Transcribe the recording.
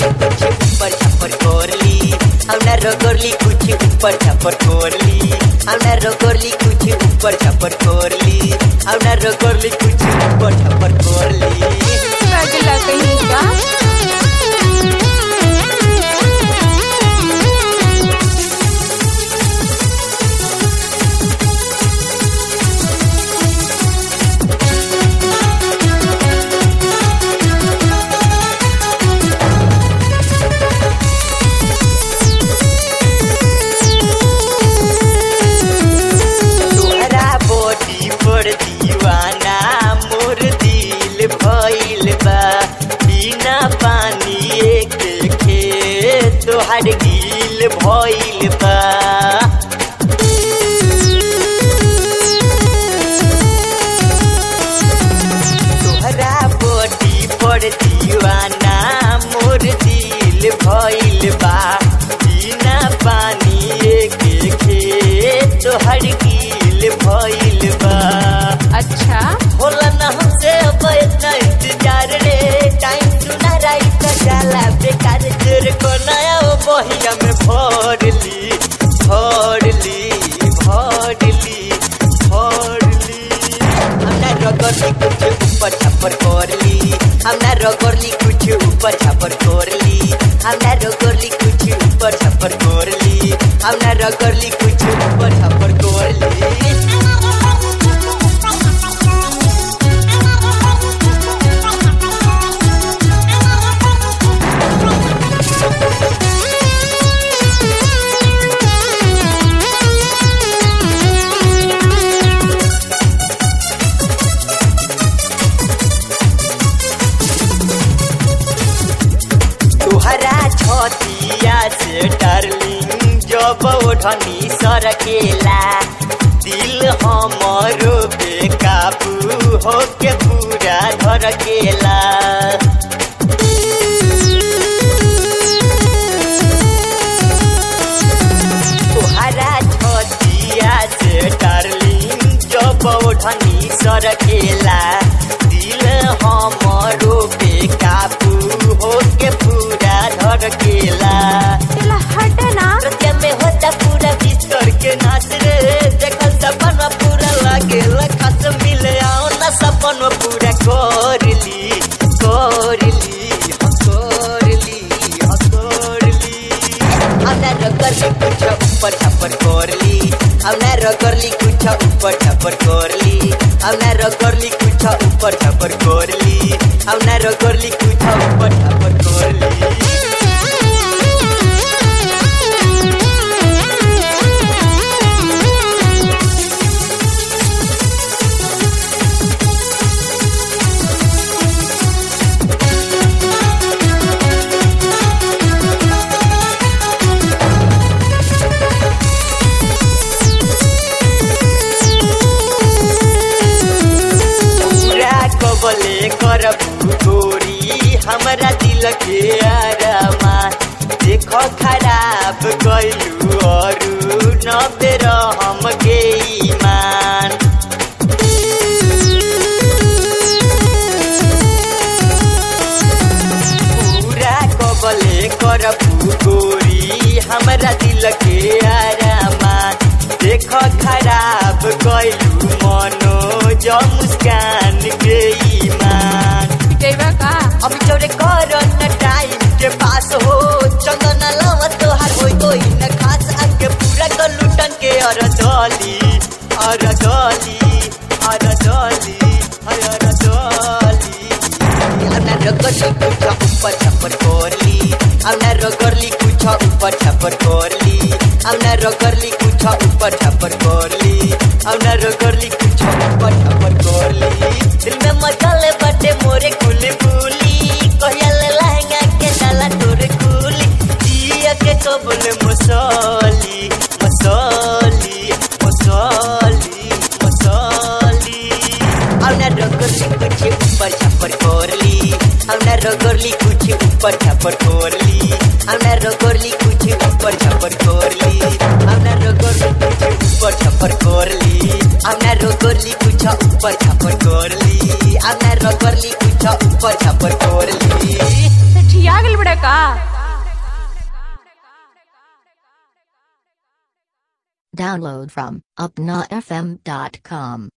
कुछ ऊपर छापर कोरली हमना रगोरली कुछ ऊपर छापर कोरली हमना रगोरली कुछ ऊपर छापर कोरली हमना रगोरली कुछ ऊपर छापर कोरली पगला कहीं का दीवाना मोर दिल भइल बा बिना पानी के तोहर गिल भइल बा तोहरा बॉडी पर दीवाना मोर दिल भइल बा बिना पानी के तोहर गिल भइल बा अच्छा होला ना हमसे अब इतना इंतजार रे टाइम टू ना राइट जाला बेकार तेरे को नया वो बहिया में भरली हमना रगोरली कुछ ऊपर छापर कोरली हमना रगोरली कुछ ऊपर छापर कोरली हमना रगोरली कुछ ऊपर छापर कोरली हमना रगोरली कुछ ऊपर छापर कोरली तुहरा छतिया से डार्लिंग जब ओढ़नी सरकेला दिल हमरो बेकाबू होके पूरा धड़केला तुहरा छतिया से डार्लिंग जब ओढ़नी सरकेला दिल हमरो बेकाबू होके पूरा धड़केला हटना रतिया में होता पूरा बिस्तर के नाच रे देखल सपना पूरा लागेला खास मिले आओ ना सपना पूरा कोरली हमना रगोरली कुछ ऊपर छापर कोरली हमना रगोरली कुछ ऊपर छापर कोरली हमना रगोरली कुछ ऊपर छापर कोरली हमना रगोरली कुछ ऊपर छापर कोरली बोले करबू गोरी हमरा दिल के आरामा देखो खराब गइलू और न बेर हम के ईमान पूरा कबले करबू गोरी हमरा दिल के आरामा देखो खराब गइलू मनो जो मुस्कान के का अभी चौरे करो न टाइम के पास हो चंदन लवा तोहार होई कोई न खास आके पूरा कर लुटन के अरदली हमना रगोरली कुछ ऊपर छापर कोरली हमना रगोरली कुछ ऊपर छापर कोरली हमना रगोरली कुछ ऊपर छापर कोरली हमना रगोरली कुछ ऊपर छापर कोरली दिल में मचले बटे मोरे कुली कुली कहियाले लहंगा के डाला तोरे कुली जिया के कबले मसाली हमना रगोरली कुछ ऊपर छापर कोरली हमना रगोरली कुछ ऊपर छापर कोरली हमना रगोरली कुछ ऊपर छापर कोरली हमना रगोरली कुछ ऊपर ऊपर छपर करली आमना रो करली कुछ ऊपर छपर करली आमना रो करली कुछ ऊपर छपर करली ठिया गेल बड़ा का Download from upnafm.com.